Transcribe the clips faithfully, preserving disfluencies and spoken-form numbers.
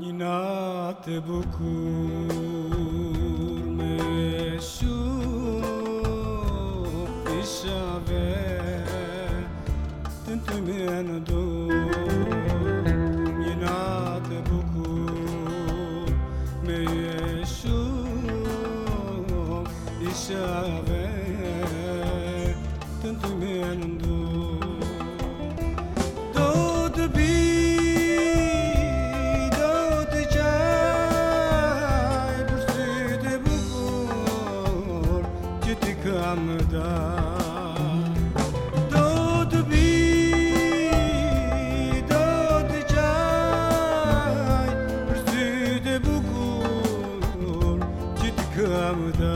Ina te bucur meșup Ishave Tentu menadu Ina te bucur meșup Ishave Tentu menadu Tot bi Amda Dod bi Dod çay Üstüde bukur Ciddi amda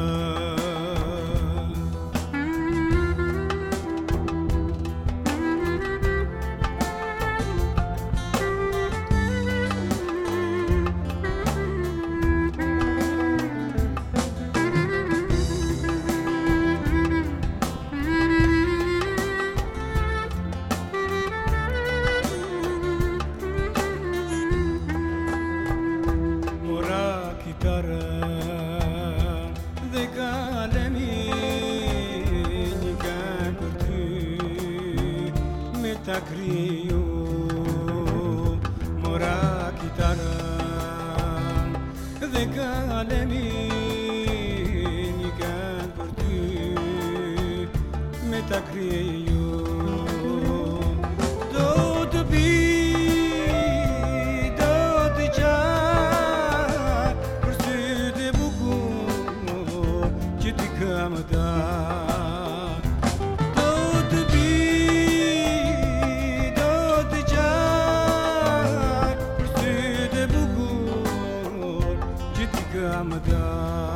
De calemini can curtu meta crio mora chitarra de calemini can curtu meta crio do bi Amda Dod bi Dod çay Üstüde bukur Ciddi amda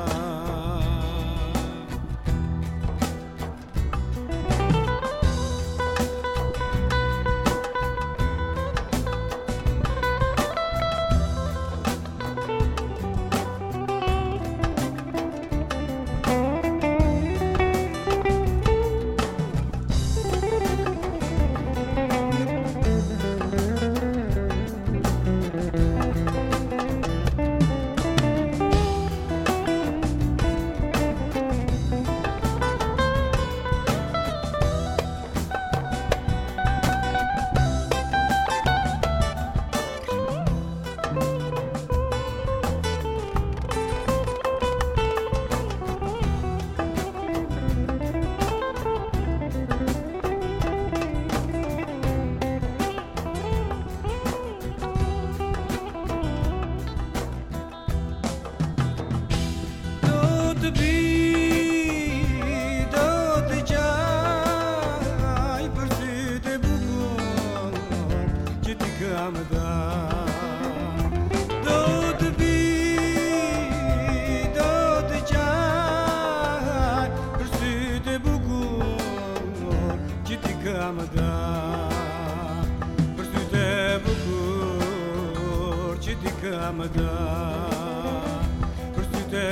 Amda Dod bi Dod çay Üstüde bukur Ciddi amda Üstüde bukur Ciddi amda Üstüde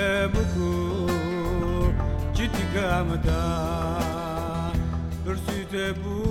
bukur Ciddi amda Üstüde bukur